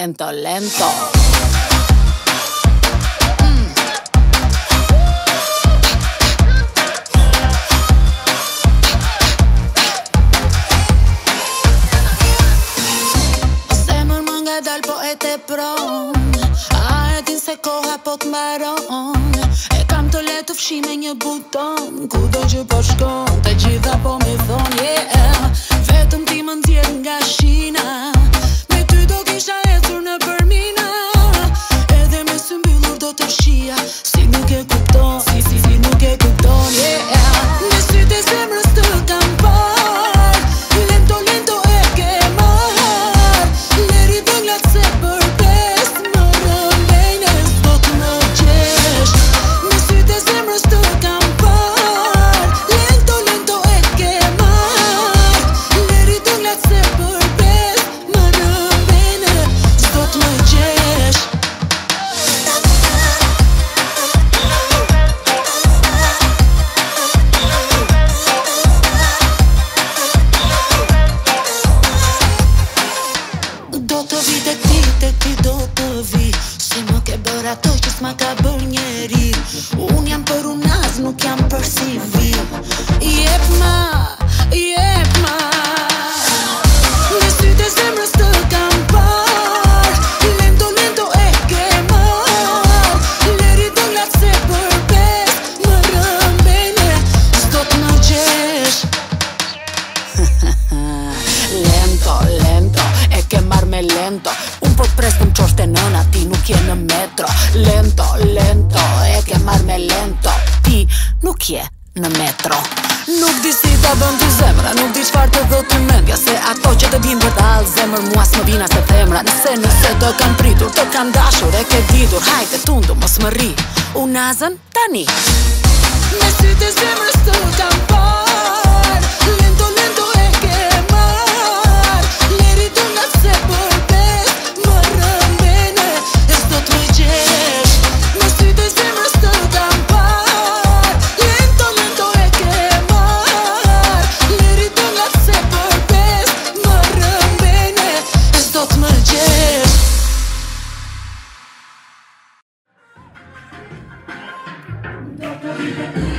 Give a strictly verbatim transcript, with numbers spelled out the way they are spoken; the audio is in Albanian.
lento, lento. Zemër më nga dal po e te pron, a e din se koha po t'maron. E kam të le të fshi me një buton, ku do që po shkon, të gjitha po mi thon, yeah. Vetëm ti më ndjerë nga shina, me ty do kisha ecur në përmina. Edhe me sy mbyllur do të shia, si nuk e kupton, si si si nuk e kupton, yeah. Me sytë e zemrës të kam par, lento lento e ke mar. Leri dënglat se përbes, më rëmbejnë e s'do të më gjesh. Me sytë e zemrës të kam par, lento lento e ke mar. Leri dënglat se përbes, më rëmbejnë e s'do të më gjesh. Do të vi tek ti, tek ti do të vi, se më ke bër ato që s'ma ka bër njeri. Unë jam për unaz, nuk jam për si vi. Jep ma, jep ma. Me sytë e zemrës të kam par, lento lento e ke mar. Leri dënglat se përbes, më rëmbejnë e s'do të më gjesh. Lento, lento, e ke marrë me lento. Unë po t'pres të m'qosht e nëna, ti nuk je në metro. Lento, lento, e ke marrë me lento. Ti nuk je në metro. Nuk di si ta bën ty zemra, nuk di çfarë të dhë ty mendja, se ato që të vinë vërdall zemër mua s'më vina se themra. Nëse nëse të kam pritur, të kam dashur, e ke ditur, hajte tundu mos më rri. Unazën tani. Me sytë e zemrës të kam par, lento lento e ke mar. Leri dënglat se përbes, më rëmbejnë e s'do të më gjesh. Me sytë e zemrës të kam par, lento lento e ke mar. Leri dënglat se përbes, më rëmbejnë e s'do të më gjesh. Do të vi tek ti.